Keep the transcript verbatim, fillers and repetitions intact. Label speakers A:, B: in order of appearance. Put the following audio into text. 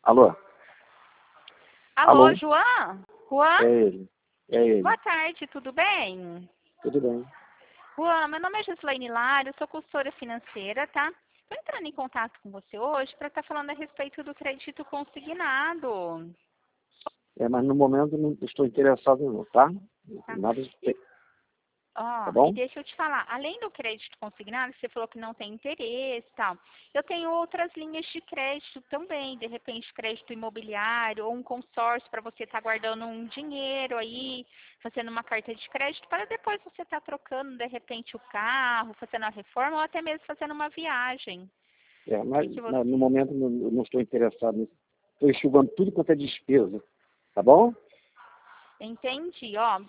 A: Alô?
B: Alô,
A: Alô?
B: João? Juan?
A: É ele. É ele.
B: Boa tarde, tudo bem?
A: Tudo bem.
B: Juan, meu nome é Gislaine Lara, eu sou consultora financeira, tá? Estou entrando em contato com você hoje para estar falando a respeito do crédito consignado.
A: É, mas no momento não estou interessado não, tá?
B: Tá?
A: Nada de...
B: E,
A: Tá
B: ó, e
A: bom?
B: deixa eu te falar, além do crédito consignado, você falou que não tem interesse e tal, eu tenho outras linhas de crédito também, de repente crédito imobiliário ou um consórcio para você estar guardando um dinheiro aí, fazendo uma carta de crédito para depois você estar trocando de repente o carro, fazendo a reforma ou até mesmo fazendo uma viagem.
A: É,
B: O que
A: mas
B: que
A: na- no
B: você...
A: momento não, eu não estou interessado nisso. Estou enxugando tudo quanto é despesa. Tá bom?
B: Entendi, ó.